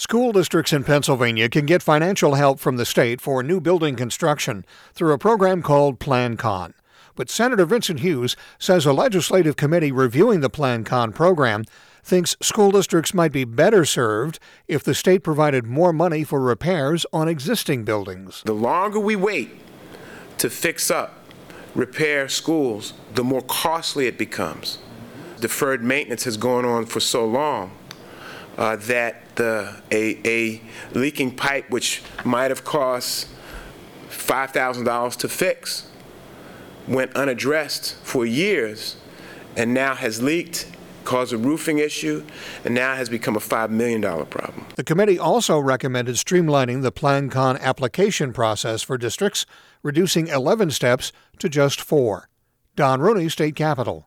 School districts in Pennsylvania can get financial help from the state for new building construction through a program called PlanCon. But Senator Vincent Hughes says a legislative committee reviewing the PlanCon program thinks school districts might be better served if the state provided more money for repairs on existing buildings. The longer we wait to fix up, repair schools, the more costly it becomes. Deferred maintenance has gone on for so long that a leaking pipe, which might have cost $5,000 to fix, went unaddressed for years and now has leaked, caused a roofing issue, and now has become a $5 million problem. The committee also recommended streamlining the PlanCon application process for districts, reducing 11 steps to just 4. Don Rooney, State Capitol.